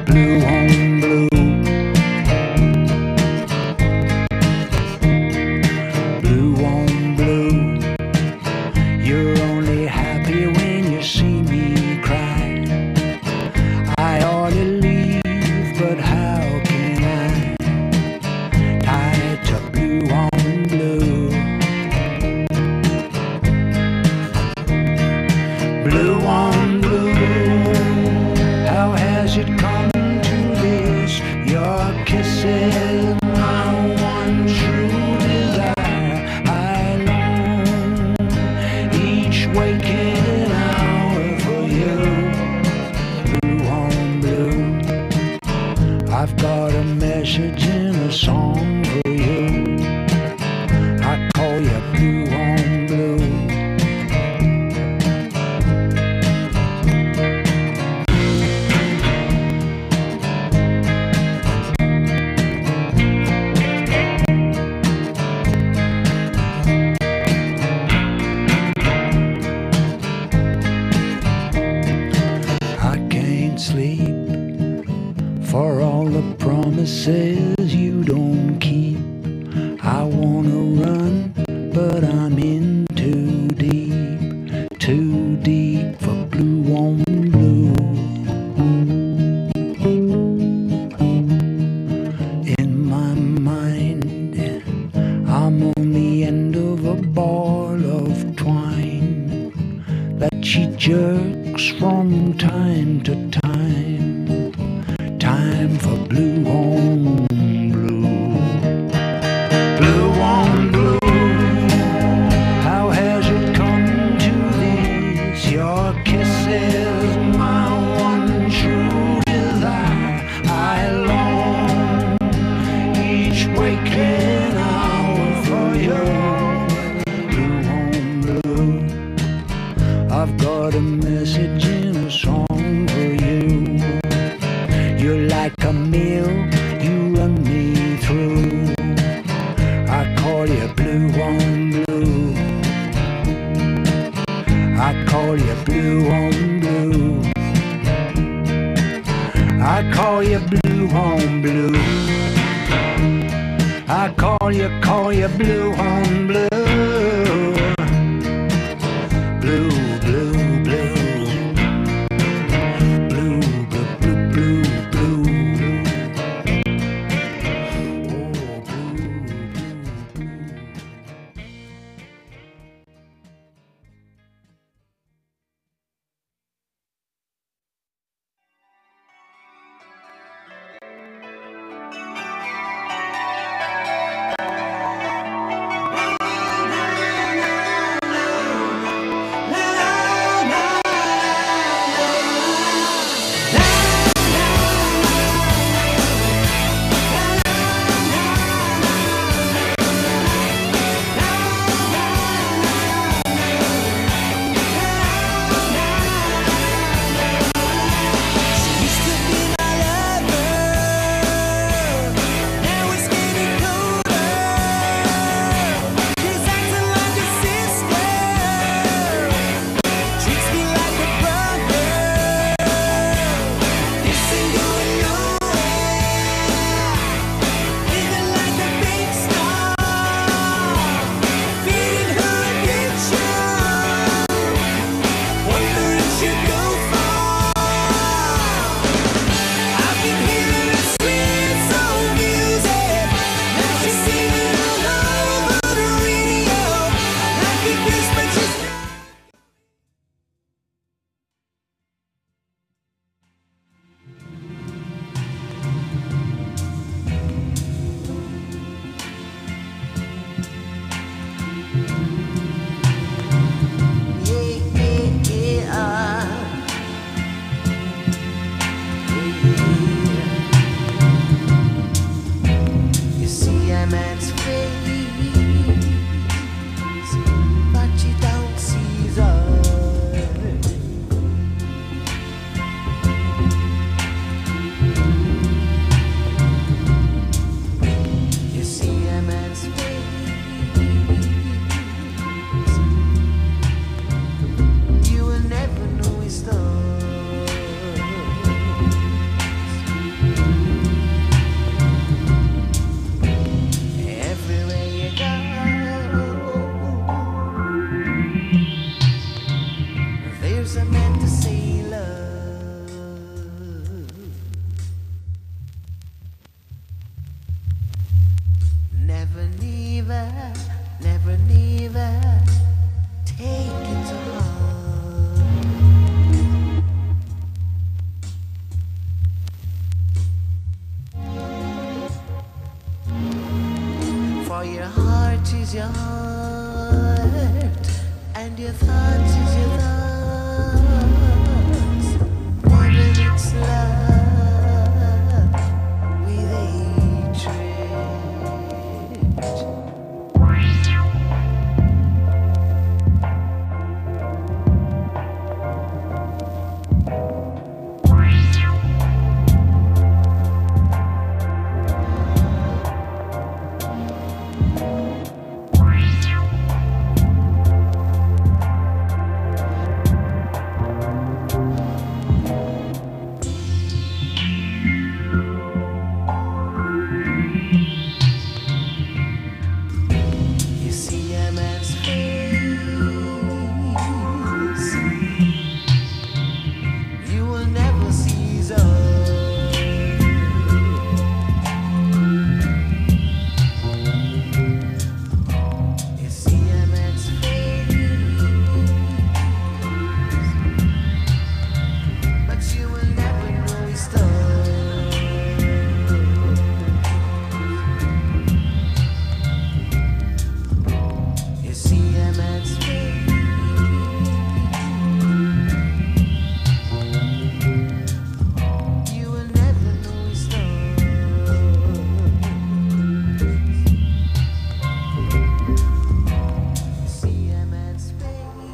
blue on blue. Blue on blue. You're only happy when you see me cry. I ought to leave, but how can I? Tied to blue on blue. Blue on blue. How has it come to this? Your kisses, my one true desire. I long each waking hour for you. Blue on blue. I've got a message in a song for you. I call you blue on blue. Sleep for all the promises you don't keep. I wanna run, but I'm in too deep for blue on blue. In my mind, I'm on the end of a ball of twine that she jerks from time to time. Time for blue on blue. Blue on blue. How has it come to this? Your kisses, my one true desire. I long each waking hour for you. Blue on blue. I've got a message in a song for you. You're like a mill, you run me through. I call you blue on blue. I call you blue on blue. I call you blue on blue. I call you blue on blue. Blue, blue, blue. You see a man's face, but you I meant to say love. Never, never, never, never take it to heart. For your heart is your heart, and your thoughts is your thoughts. Never mix love with hatred. You see a man's face, you will never see his own. You see a man's face, but you will never know his story. You see a man's face, you will never know his story. You see a man's face.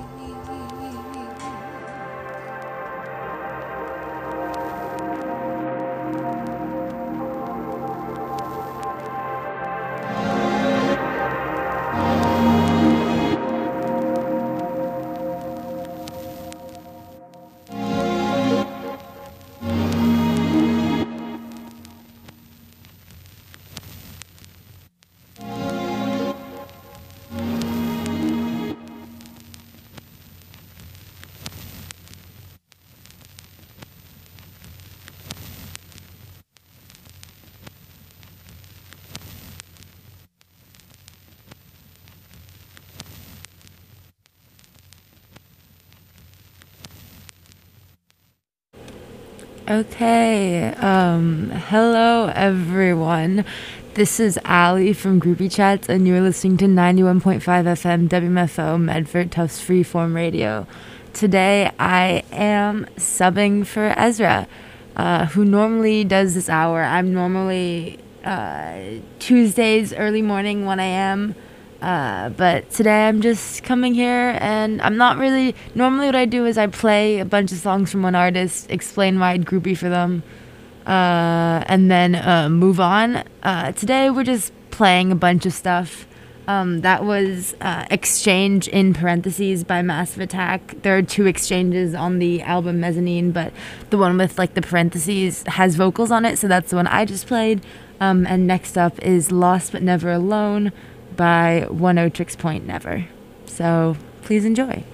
Okay, hello everyone. This is Ali from Groupie Chats, and you're listening to 91.5 FM WMFO Medford Tufts Freeform Radio. Today I am subbing for Ezra, who normally does this hour. I'm normally Tuesdays early morning 1 a.m. But today I'm just coming here, and I'm not really... Normally what I do is I play a bunch of songs from one artist, explain why I'd groupie for them, and then move on. Today we're just playing a bunch of stuff. That was Exchange in parentheses by Massive Attack. There are 2 exchanges on the album Mezzanine, but the one with like the parentheses has vocals on it, so that's the one I just played. And next up is Lost But Never Alone by One Otrix Point Never. So please enjoy.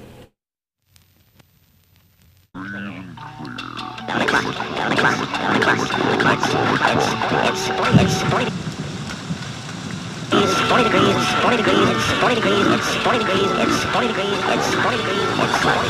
It's 40 degrees, it's 40 degrees, it's 40 degrees, it's 40 degrees, it's 40 degrees, it's 40 degrees, it's 40.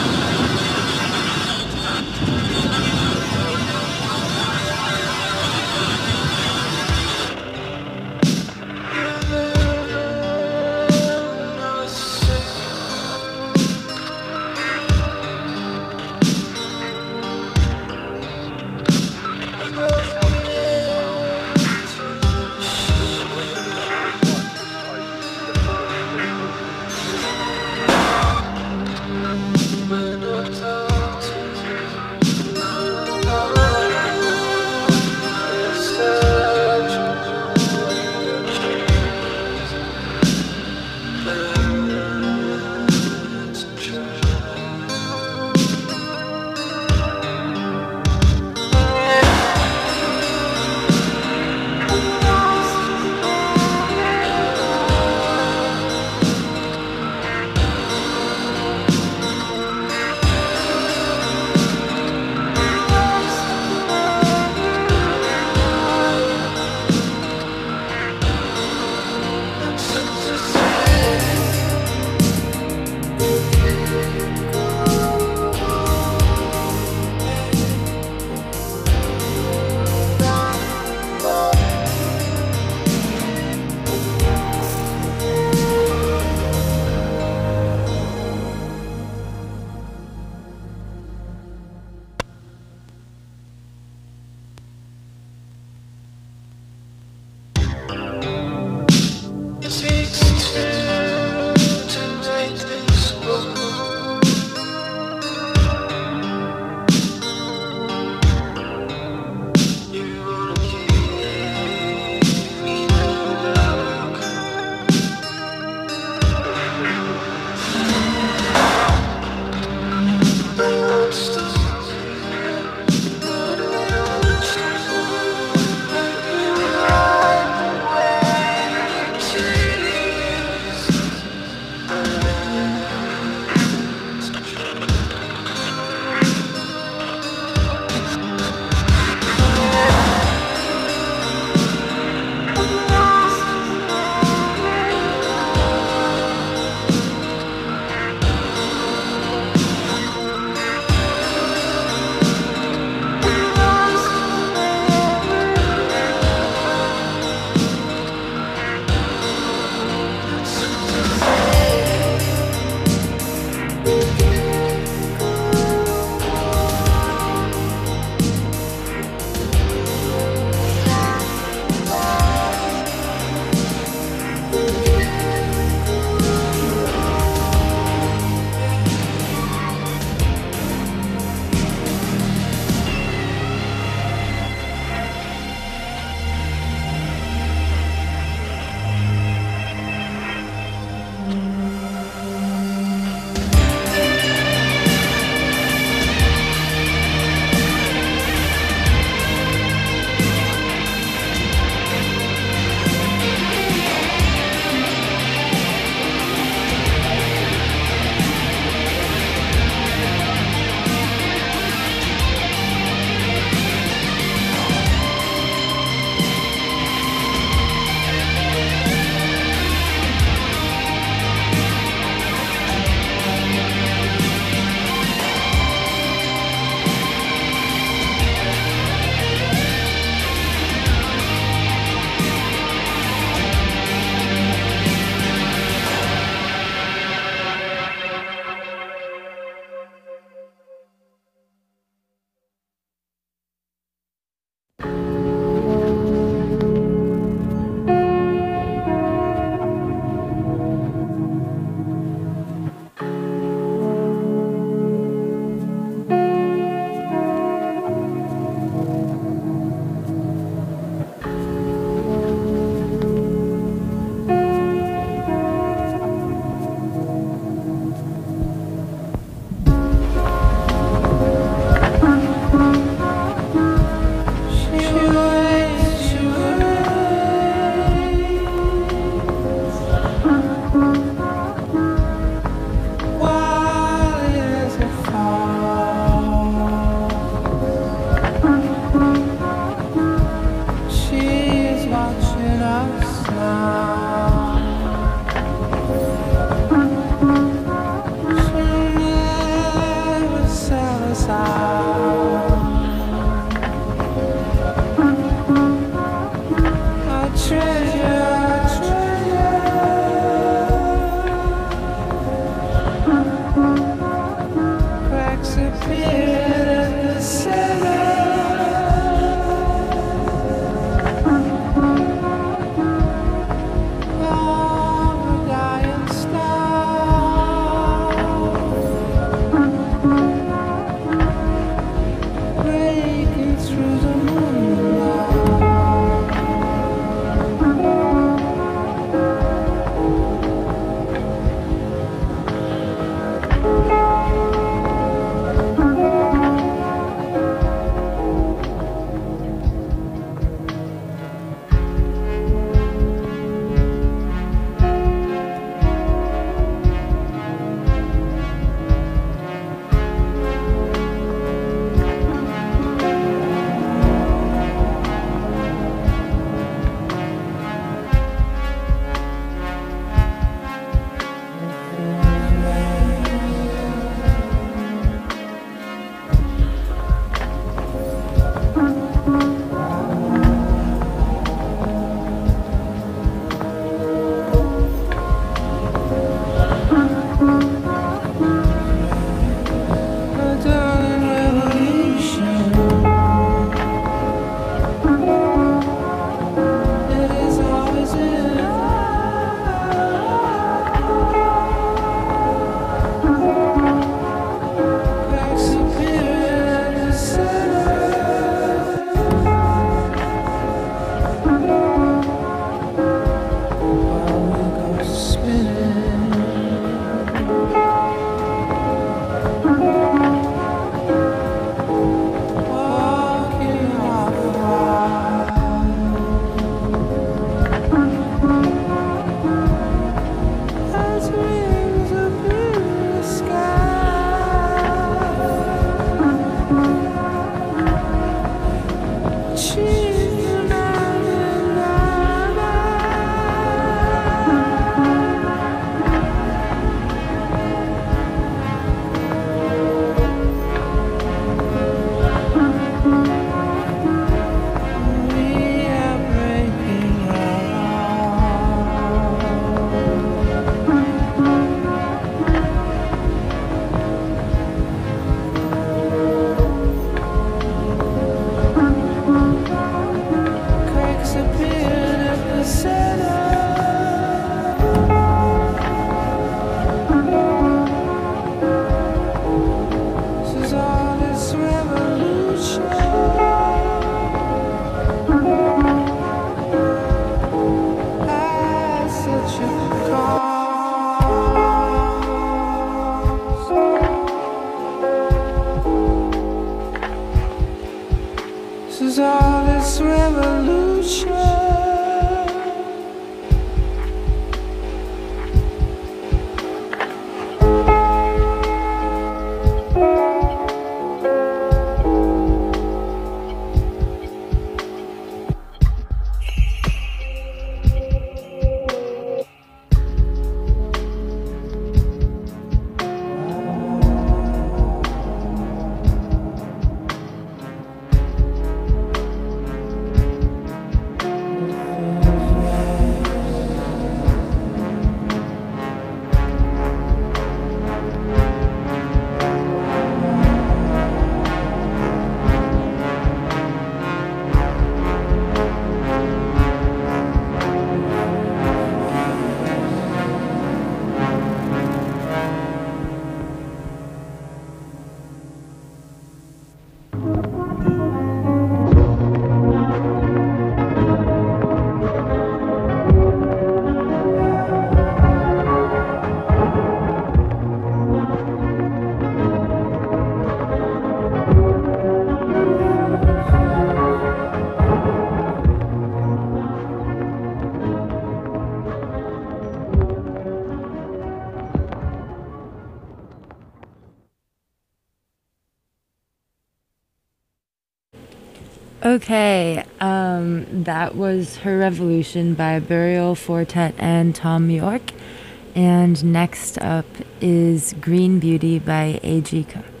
Okay, that was Her Revolution by Burial Fortet and Tom York. And next up is Green Beauty by A.G. Cook.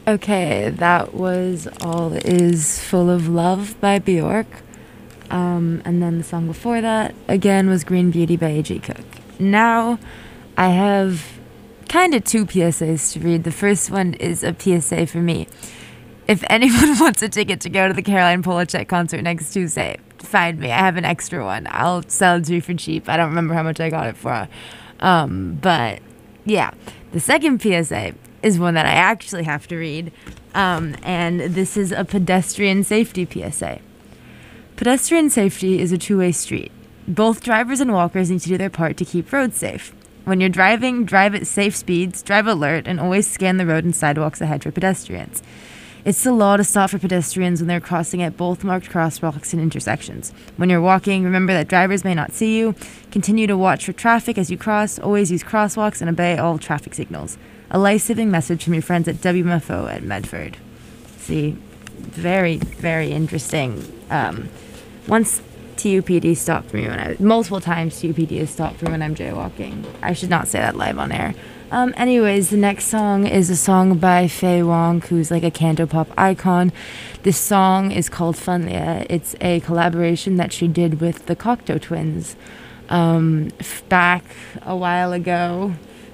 Okay, that was All Is Full of Love by Bjork. And then the song before that, again, was Green Beauty by A.G. Cook. Now, I have kind of two PSAs to read. The first one is a PSA for me. If anyone wants a ticket to go to the Caroline Polachek concert next Tuesday, find me. I have an extra one. I'll sell it to you for cheap. I don't remember how much I got it for. But, yeah. The second PSA is one that I actually have to read, and this is a pedestrian safety PSA. Pedestrian safety is a two-way street. Both drivers and walkers need to do their part to keep roads safe. When you're driving, drive at safe speeds, drive alert, and always scan the road and sidewalks ahead for pedestrians. It's the law to stop for pedestrians when they're crossing at both marked crosswalks and intersections. When you're walking, remember that drivers may not see you. Continue to watch for traffic as you cross. Always use crosswalks and obey all traffic signals. A life-saving message from your friends at WMFO at Medford. See, very, very interesting. Once TUPD stopped me multiple times TUPD has stopped me when I'm jaywalking. I should not say that live on air. Anyways, the next song is a song by Faye Wong, who's like a cantopop icon. This song is called Funlia. It's a collaboration that she did with the Cocteau Twins back a while ago.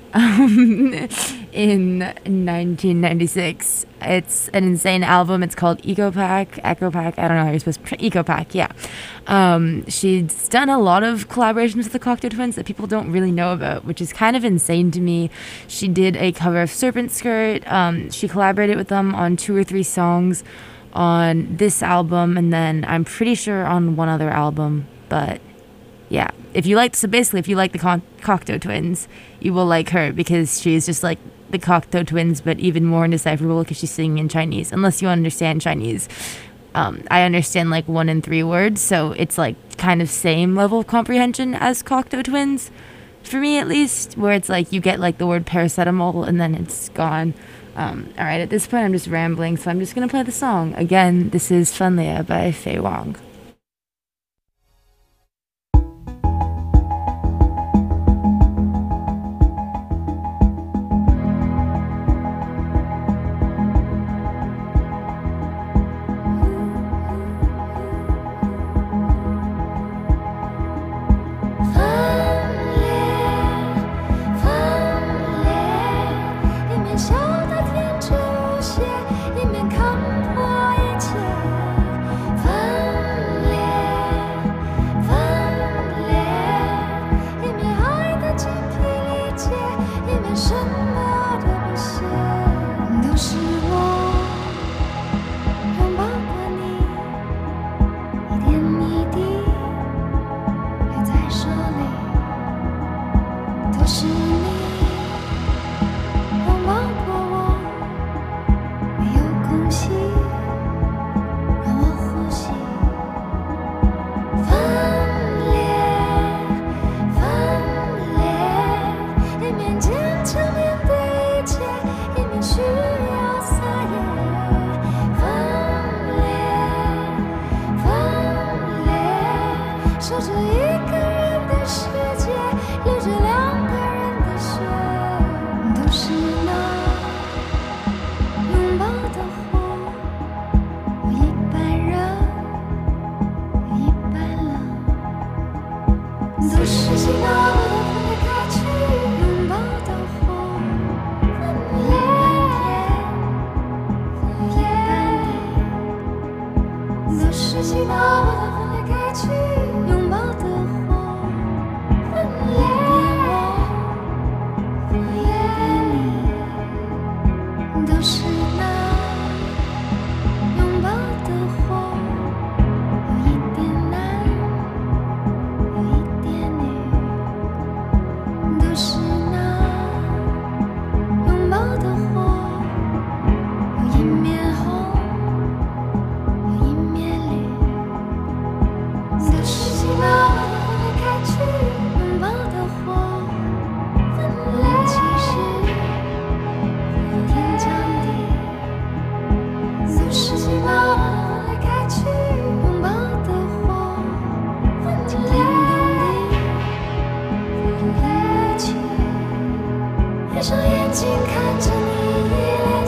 In 1996. It's an insane album. It's called Echo Pack. I don't know how you're supposed to... Echo Pack, yeah. She's done a lot of collaborations with the Cocteau Twins that people don't really know about, which is kind of insane to me. She did a cover of Serpent Skirt. She collaborated with them on 2 or 3 songs on this album, and then I'm pretty sure on one other album, but yeah. If you like the Cocteau Twins, you will like her because she's just like the Cocteau Twins, but even more indecipherable because she's singing in Chinese. Unless you understand Chinese, I understand like 1 in 3 words, so it's like kind of same level of comprehension as Cocteau Twins, for me at least, where it's like you get like the word paracetamol and then it's gone. All right, at this point I'm just rambling, so I'm just gonna play the song again. This is Funlia by Faye Wong.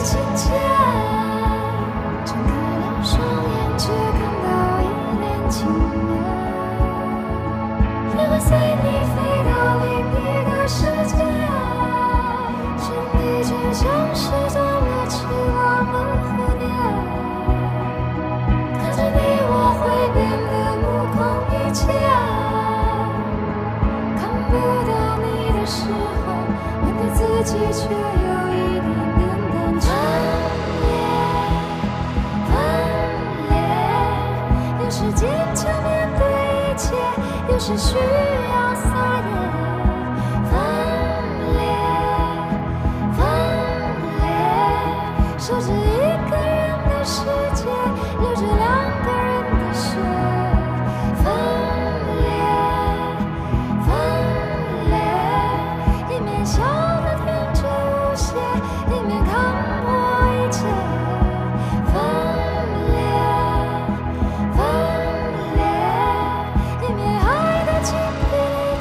情节，睁开了双眼，却看到一脸轻蔑。也会随你飞到另一个世界，心里却像是长了翅膀的蝴蝶。看着你，我会变得目空一切。看不到你的时候，面对自己却有一点点胆怯。分裂，有时坚强面对一切，有时需要撒野。分裂，守着一个人的世界，流着两个人的血。分裂，一面笑得天真无邪，一面看破一切。分裂，一面爱得精疲力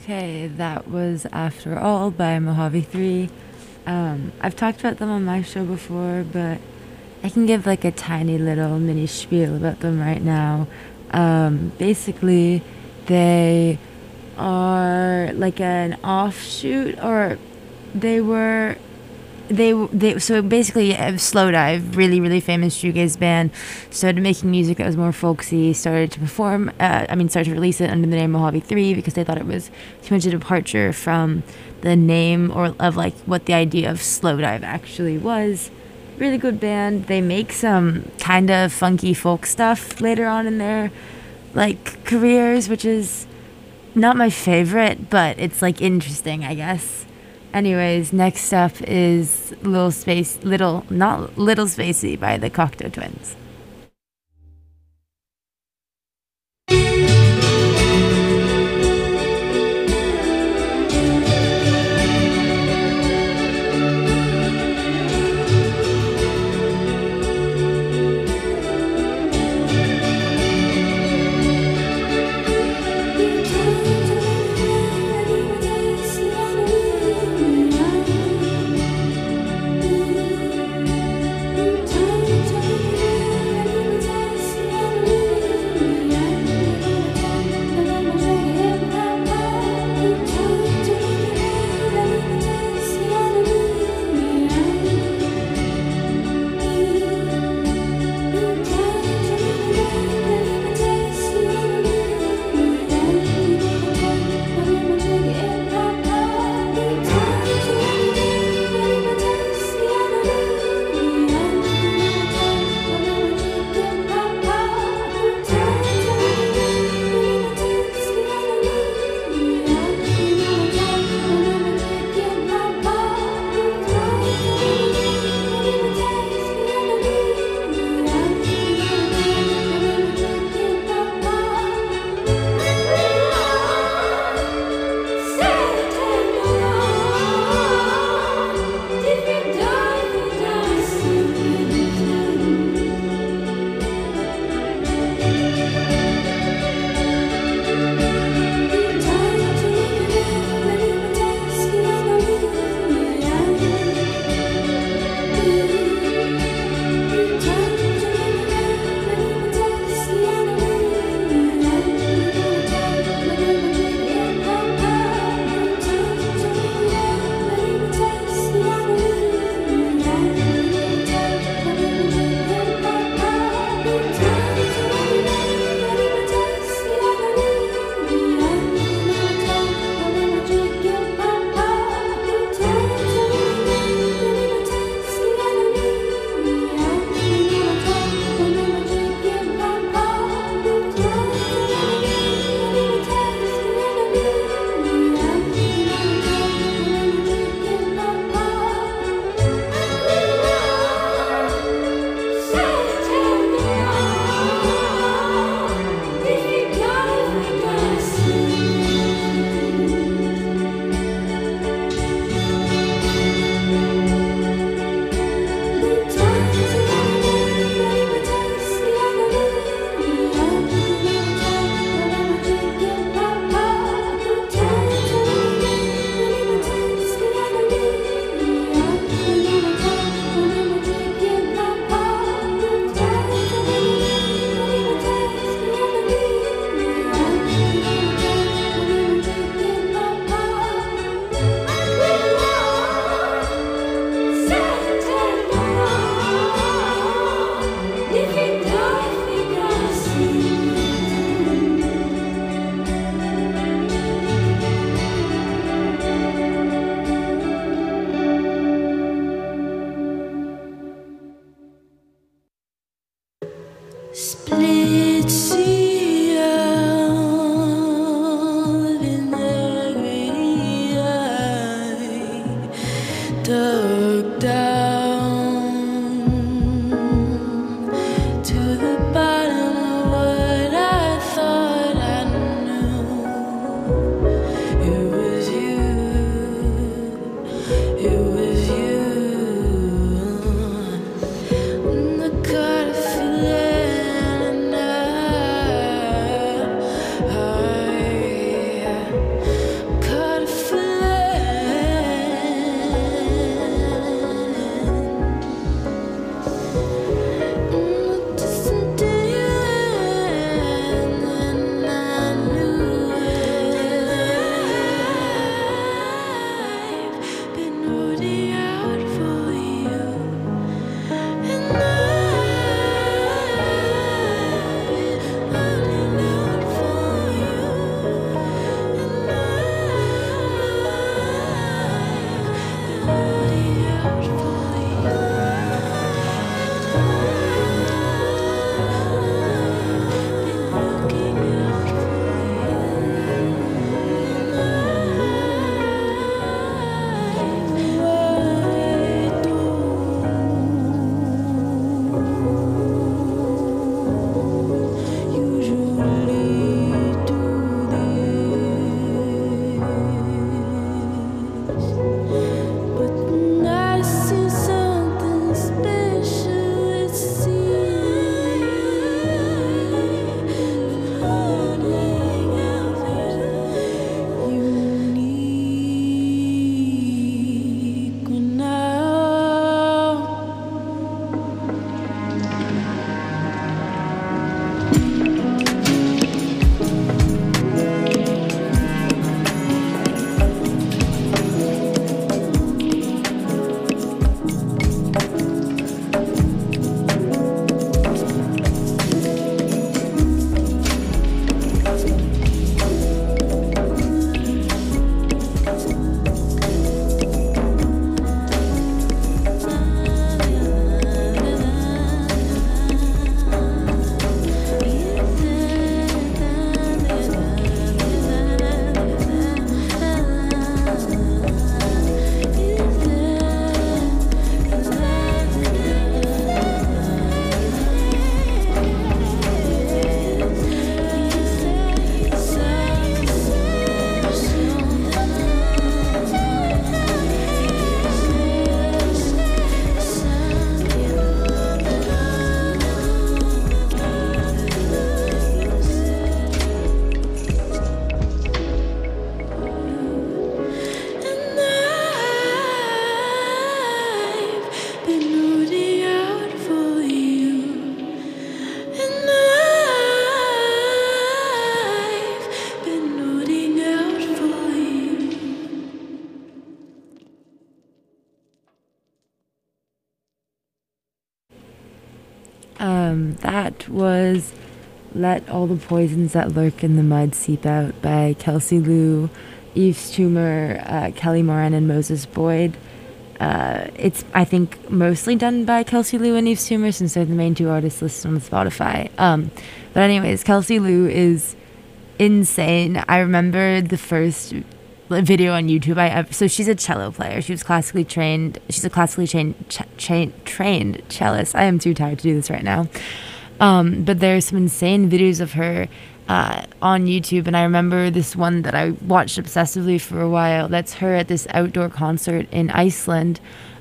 Okay, that was After All by Mojave 3. I've talked about them on my show before, but I can give like a tiny little mini spiel about them right now. Basically, they are like an offshoot, or they were they so basically Slowdive, really famous shoegaze band, started making music that was more folksy, started to started to release it under the name Mojave 3 because they thought it was too much of a departure from the name or of like what the idea of Slowdive actually was. Really good band. They make some kind of funky folk stuff later on in their like careers, which is not my favorite, but it's like interesting, I guess. Anyways, next up is Little Spacey by the Cocteau Twins. That was Let All the Poisons That Lurk in the Mud Seep Out by Kelsey Lou, Yves Tumor, Kelly Moran, and Moses Boyd. It's, I think, mostly done by Kelsey Lou and Yves Tumor since they're the main two artists listed on Spotify. But anyways, Kelsey Lou is insane. I remember the first video on YouTube I ever, so she's a cello player. She was classically trained. She's a classically trained cellist. I am too tired to do this right now. But there's some insane videos of her on YouTube, and I remember this one that I watched obsessively for a while. That's her at this outdoor concert in Iceland,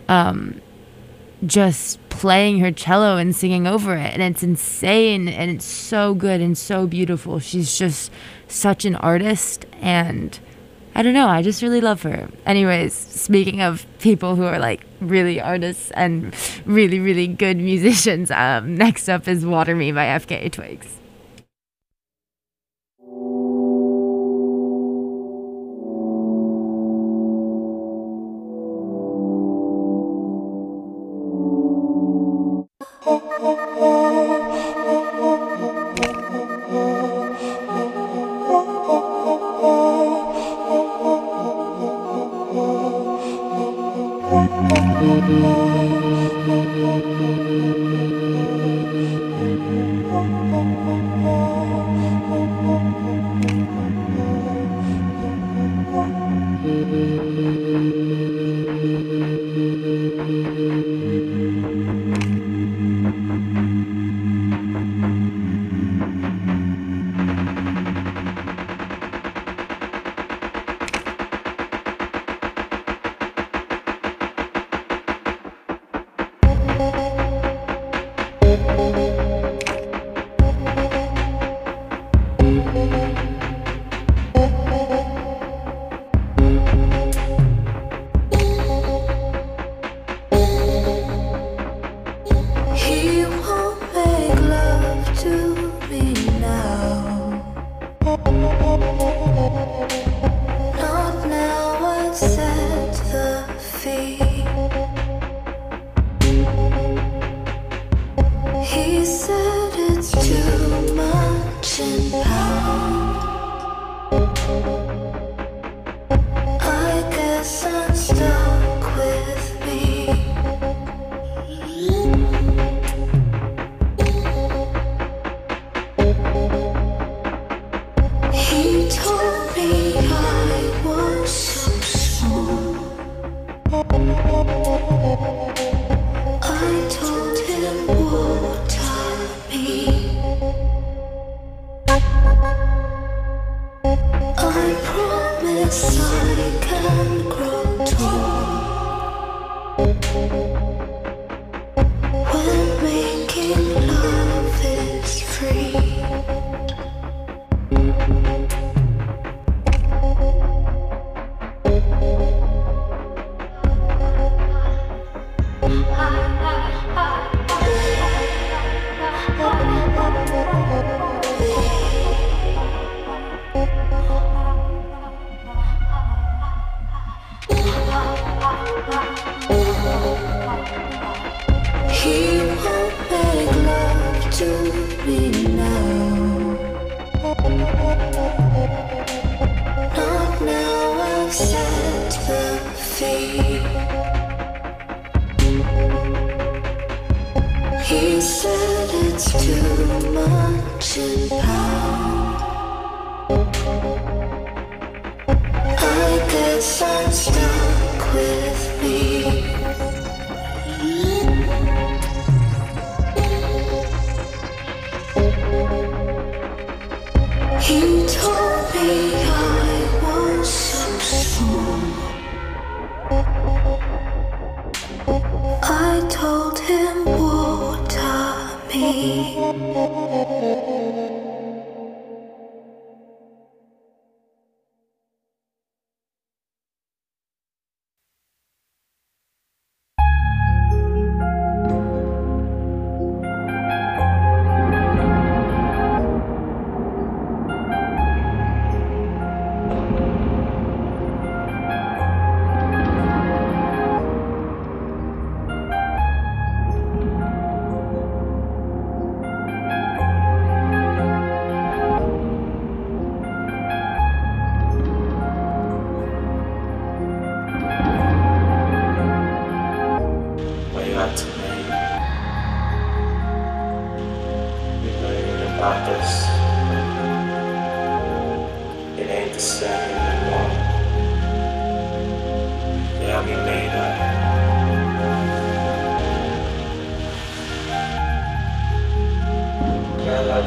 just playing her cello and singing over it, and it's insane, and it's so good and so beautiful. She's just such an artist, and I don't know, I just really love her. Anyways, speaking of people who are like really artists and really, really good musicians, next up is Water Me by FKA Twigs.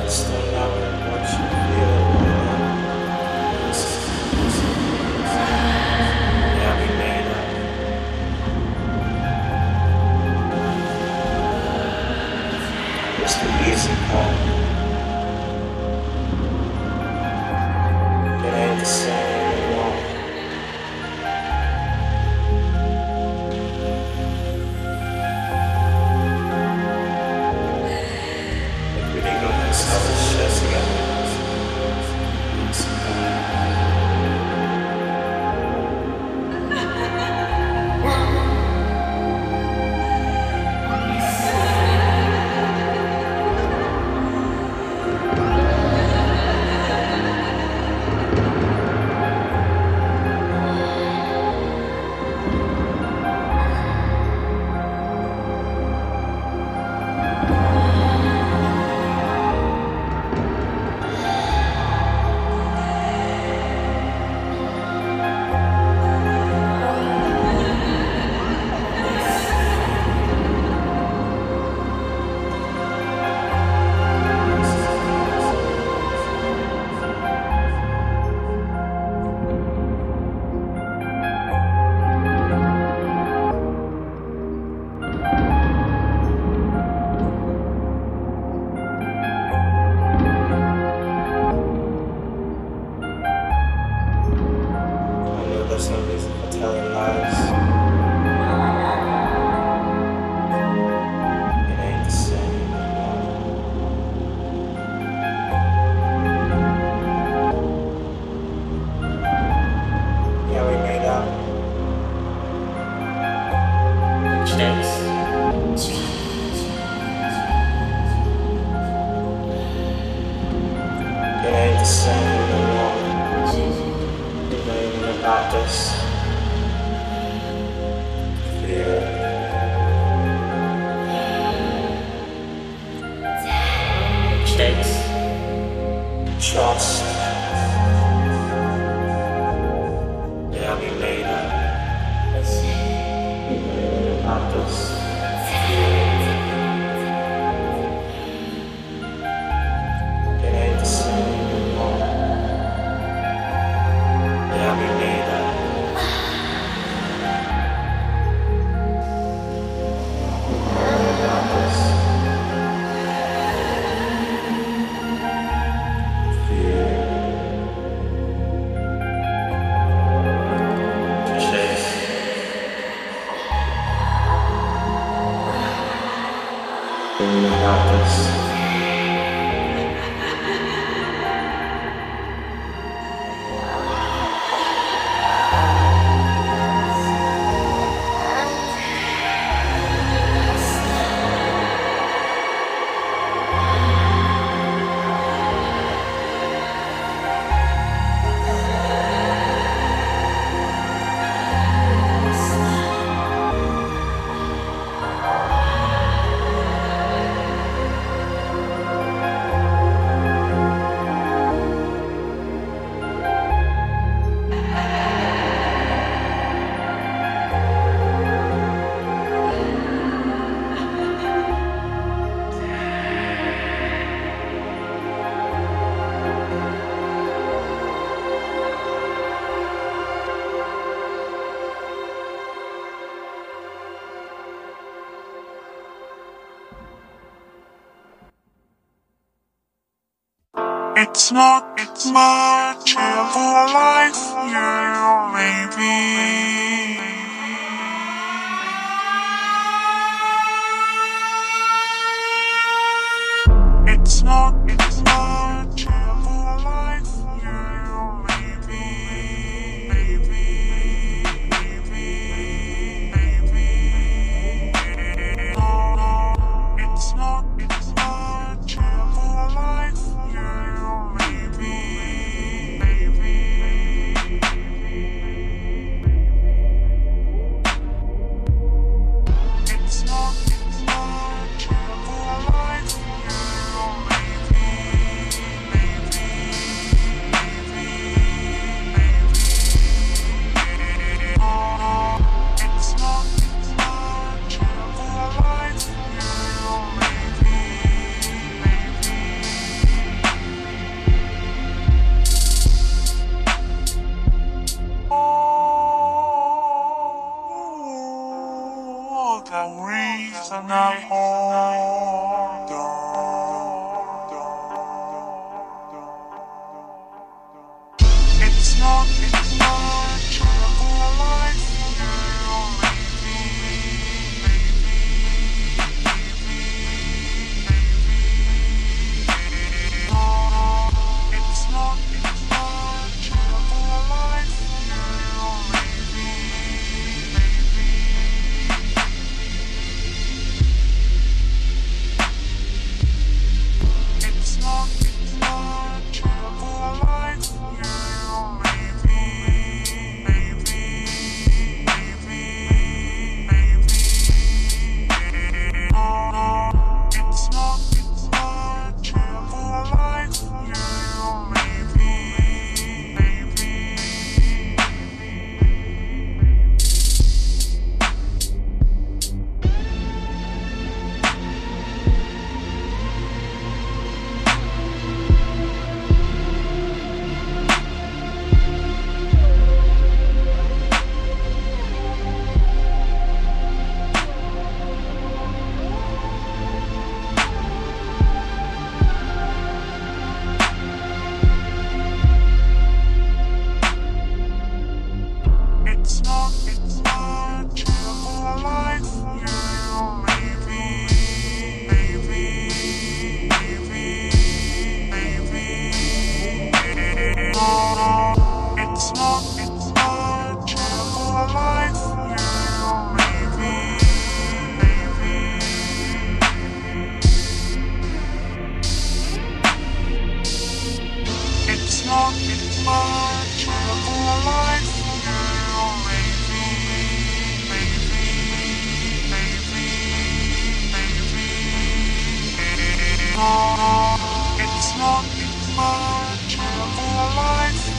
just don't know what you feel right now. Yeah, we made up. It's the easy part. It ain't the same anymore. Like we didn't go to this other shit together. There's no reason for telling lies. It ain't the same anymore. Yeah, we made up. Chase. It ain't the same anymore. About this fear, chase, trust. Yeah, we made up about this fear. It ain't the same anymore. Yeah, we made up. About this fear. Chase. About this. It's not much of a life you may be. It's not much of a life you may be. It's not much of a life you may be. and I hold on. It's not much of a life it's not much of a life it's not much of a life it's not much of a life it's not much of a life it's not much of a life it's not much of a life it's not much of a life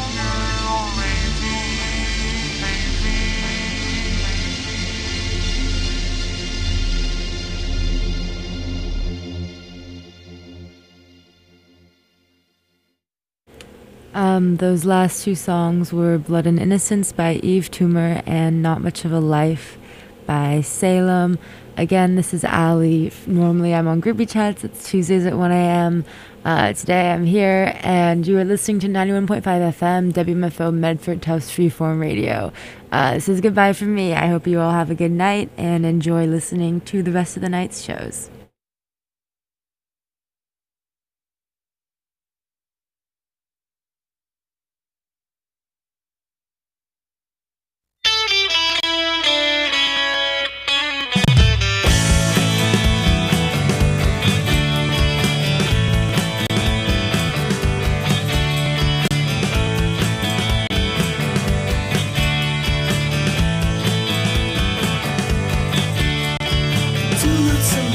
Those last two songs were Blood and Innocence by Eve Toomer and Not Much of a Life by Salem. Again, this is Ali. Normally I'm on Groupie Chats. It's Tuesdays at 1 a.m. Today I'm here, and you are listening to 91.5 FM, WMFO Medford Tufts Freeform Radio. This is goodbye from me. I hope you all have a good night and enjoy listening to the rest of the night's shows. Two roots